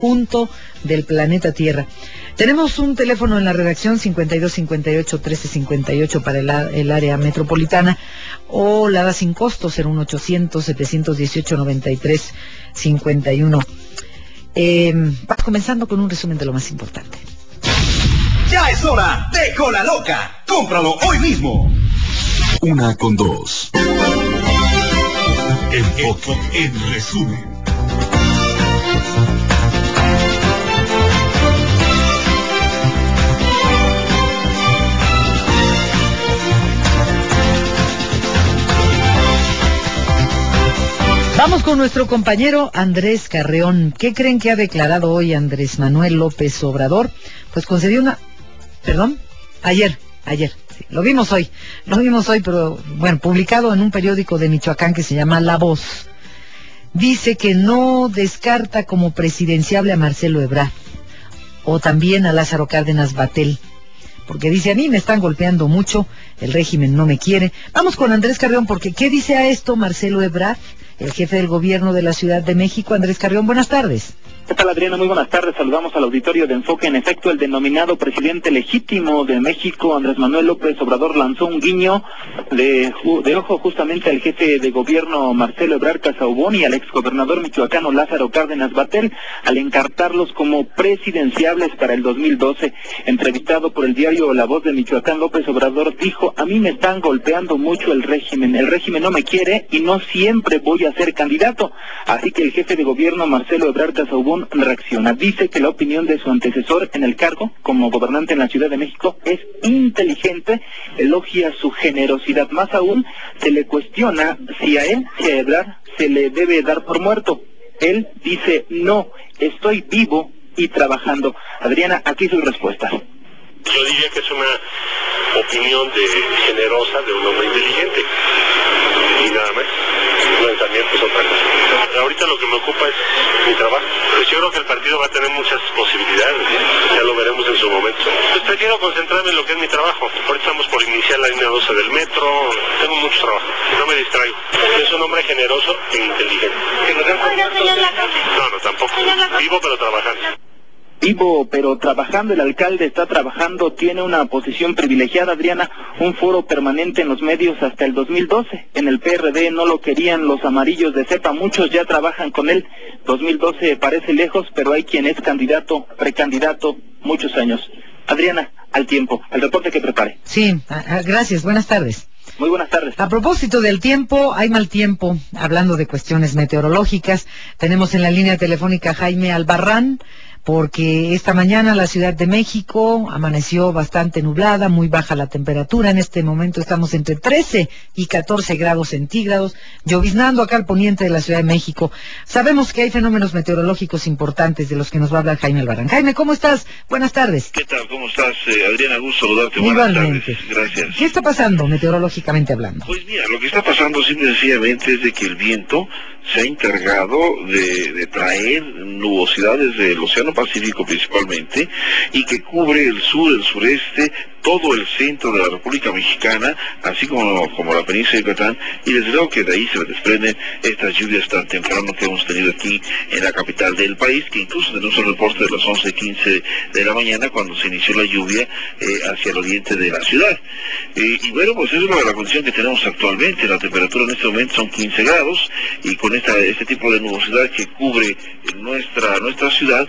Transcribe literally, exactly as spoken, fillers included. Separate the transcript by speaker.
Speaker 1: punto del planeta Tierra. Tenemos un teléfono en la redacción cincuenta y dos cincuenta y ocho trece cincuenta y ocho para el, el área metropolitana, o la da sin costo cero uno ochocientos setecientos dieciocho noventa y tres cincuenta y uno. Eh, vamos comenzando con un resumen de lo más importante.
Speaker 2: Ya es hora de Cola Loca. Cómpralo hoy mismo. Una con dos. Enfoque en resumen.
Speaker 1: Vamos con nuestro compañero Andrés Carreón. ¿Qué creen que ha declarado hoy Andrés Manuel López Obrador? Pues concedió una... Perdón, ayer, ayer, sí, lo vimos hoy, lo vimos hoy, pero bueno, publicado en un periódico de Michoacán que se llama La Voz. Dice que no descarta como presidenciable a Marcelo Ebrard o también a Lázaro Cárdenas Batlle, porque dice: a mí me están golpeando mucho, el régimen no me quiere. Vamos con Andrés Carreón, porque ¿qué dice a esto Marcelo Ebrard, el jefe del gobierno de la Ciudad de México? Andrés Carreón, buenas tardes.
Speaker 3: ¿Qué tal, Adriana? Muy buenas tardes. Saludamos al auditorio de Enfoque. En efecto, el denominado presidente legítimo de México, Andrés Manuel López Obrador, lanzó un guiño de, de ojo justamente al jefe de gobierno Marcelo Ebrard Casaubon y al exgobernador michoacano Lázaro Cárdenas Batlle, al encartarlos como presidenciables para el dos mil doce. Entrevistado por el diario La Voz de Michoacán, López Obrador dijo: a mí me están golpeando mucho el régimen, el régimen no me quiere y no siempre voy a ser candidato. Así que el jefe de gobierno Marcelo Ebrard Casaubon reacciona. Dice que la opinión de su antecesor en el cargo como gobernante en la Ciudad de México es inteligente, elogia su generosidad. Más aún, se le cuestiona si a él, si a Ebrard, se le debe dar por muerto. Él dice: no, estoy vivo y trabajando. Adriana, aquí sus respuestas.
Speaker 4: Yo diría que es una opinión de generosa de un hombre inteligente y nada más. Su pensamiento es otra cosa. Ahorita lo que me ocupa es mi trabajo. Pues yo creo que el partido va a tener muchas posibilidades, ¿sí? Ya lo veremos en su momento. Pues prefiero concentrarme en lo que es mi trabajo. Ahorita estamos por iniciar la línea doce del metro, tengo mucho trabajo, no me distraigo. Es un hombre generoso e inteligente. No, no, tampoco. Vivo pero trabajando.
Speaker 3: Vivo, pero trabajando. El alcalde está trabajando, tiene una posición privilegiada, Adriana, un foro permanente en los medios hasta el dos mil doce. En el P R D no lo querían los amarillos de cepa, muchos ya trabajan con él. dos mil doce parece lejos, pero hay quien es candidato, precandidato, muchos años. Adriana, al tiempo, el reporte que prepare.
Speaker 1: Sí, gracias, buenas tardes.
Speaker 3: Muy buenas tardes.
Speaker 1: A propósito del tiempo, hay mal tiempo. Hablando de cuestiones meteorológicas, tenemos en la línea telefónica a Jaime Albarrán, porque esta mañana la Ciudad de México amaneció bastante nublada, muy baja la temperatura. En este momento estamos entre trece y catorce grados centígrados, lloviznando acá al poniente de la Ciudad de México. Sabemos que hay fenómenos meteorológicos importantes de los que nos va a hablar Jaime Albarrán. Jaime, ¿cómo estás? Buenas tardes.
Speaker 5: ¿Qué tal? ¿Cómo estás, eh, Adriana? Gusto saludarte.
Speaker 1: Igualmente.
Speaker 5: Buenas tardes. Gracias.
Speaker 1: ¿Qué está pasando meteorológicamente hablando?
Speaker 5: Pues mira, lo que está pasando simple y sencillamente es de que el viento se ha encargado de, de traer nubosidades del Océano Pacífico principalmente, y que cubre el sur, el sureste, todo el centro de la República Mexicana, así como, como la península de Yucatán, y desde luego que de ahí se desprenden estas lluvias tan temprano que hemos tenido aquí en la capital del país, que incluso tenemos un reporte de las once quince de la mañana cuando se inició la lluvia eh, hacia el oriente de la ciudad. Eh, y bueno, pues eso es la condición que tenemos actualmente. La temperatura en este momento son quince grados, y con esta, este tipo de nubosidad que cubre nuestra, nuestra ciudad,